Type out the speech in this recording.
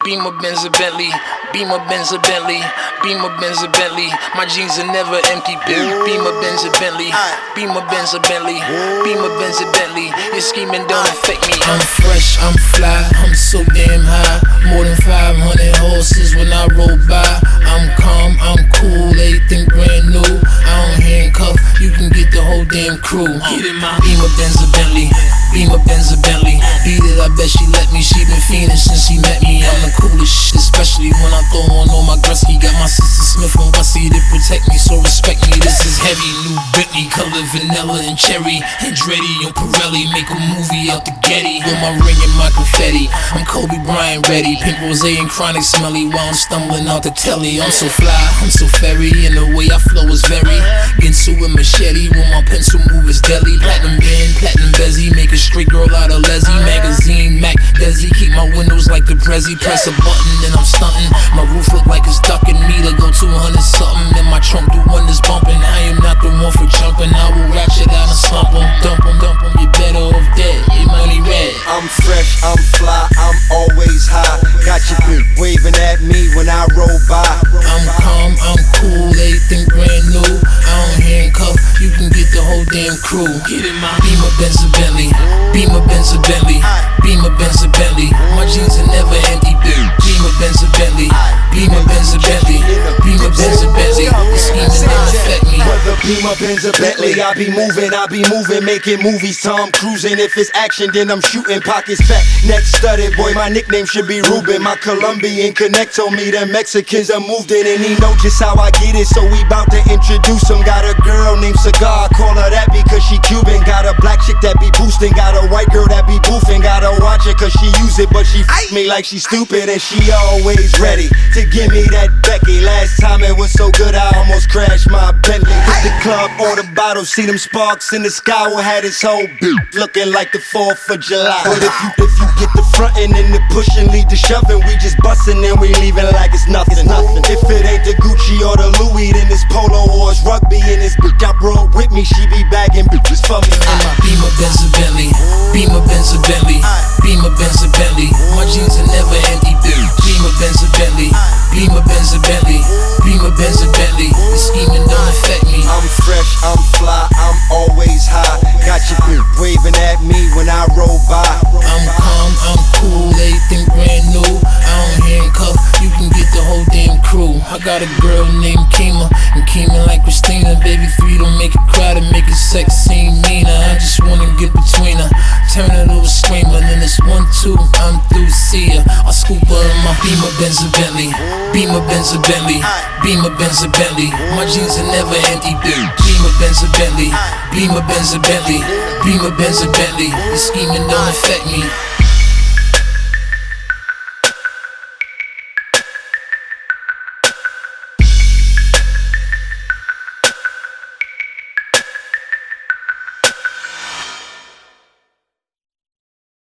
Beamer, Benz, a Bentley. Beamer, Benz, a Bentley. Beamer, Benz, a Bentley. My jeans are never empty. Beamer, Benz, a Bentley. Beamer, Benz, a Bentley. Beamer, Benz, a Bentley. Your scheming don't affect me. I'm fresh, I'm fly, I'm so damn high. More than 500 horses when I roll by. I'm calm, I'm cool, everything brand new. I don't handcuff, you can get the whole damn crew. Get in my Beamer, Benz, a Bentley. Beamer, Benz, a Bentley. Beat it, I bet she let me. She been fiending since she met me. I'm the coolest shit, especially when I throw on all my Gretzky. Got my sister Smith and Wessie to protect me, so respect me. This is heavy, new Bentley, color vanilla and cherry. Andretti and Pirelli, make a movie out the Getty. With my ring and my confetti, I'm Kobe Bryant ready. Pink rose and chronic smelly while I'm stumbling out the telly. I'm so fly, I'm so fairy, and the way I flow is very Ginsu with machete, when my pencil move is deadly. Platinum band, platinum bezzy, make a straight girl out of Leslie. Magazine, Mac, Desi, keep my windows like the Prezi. Press a button and I'm stunting. My roof look like it's ducking me to go 200 something. And my trunk do wonders bumping. I am not the one for jumping. I will ratchet out and slump 'em, dump 'em, dump 'em. You better off dead, your money red. I'm fresh, I'm fly, I'm always high. Got your bitch waving at me when I roll by. I'm calm, I'm cool, everything brand new. I don't handcuff, you can get the whole damn crew. Get in my Beamer, Benz, a Bentley. Beamer, Benz, a Bentley. Beamer, Benz, a Bentley. My jeans are never empty. Beamer, Benz, a Bentley. Beamer, Benz, a Bentley. Beamer, Benz, a Bentley. The scheming don't affect me. Whether Beamer, Benz, a Bentley, I be moving, making movies. Tom cruising. If it's action, then I'm shooting. Pockets fat, neck studded. Boy, my nickname should be Ruben. My Colombian connect told me the Mexicans are moved in, and he know just how I get it. So we bout to introduce him. Got a girl named Cigar, call her that because she Cuban. Got a black chick that be boosting. Got a white girl that be boofing. Gotta watch her cause she use it, but she f me like she stupid. And she always ready to give me that Becky. Last time it was so good I almost crashed my Bentley. Hit the club, order bottles, see them sparks in the sky. We had his whole looking like the 4th of July. But if you get the frontin' and the pushing, lead the shoving, we just bustin' and we leaving like it's nothing. If it ain't the Gucci or the Louis, then it's polo or it's rugby. And this bitch I brought with me, she be bagging bitches for me. In my Beamer, Benz, a Bentley. Beamer, Benz, a Bentley. Beamer, Benz, a Bentley. My jeans are never empty. Beamer, Benz, a Bentley. Beamer, Benz, a Bentley. Beamer, Benz, a Bentley. The scheming don't affect me. I'm fresh, I'm fly, I'm always high. Got your bitch waving at me when I roll by. I'm calm, I'm cool, everything brand new. I don't handcuff, you can get the whole damn crew. I got a girl named Kima, and Kima like Christina. Baby 3 don't make it cry, to make it sex seem meaner. I just wanna get between her, turn her to a screamer. Then it's 1, 2, I'm through, see her. I scoop her in my Beamer, Benz, a Bentley. Beamer, Benz, a Bentley. Beamer, Benz, a Bentley. My jeans are never empty. Beamer, Benz, a Bentley. Beamer, Benz, a Bentley. Beamer, Benz, a Bentley. The scheming don't affect me.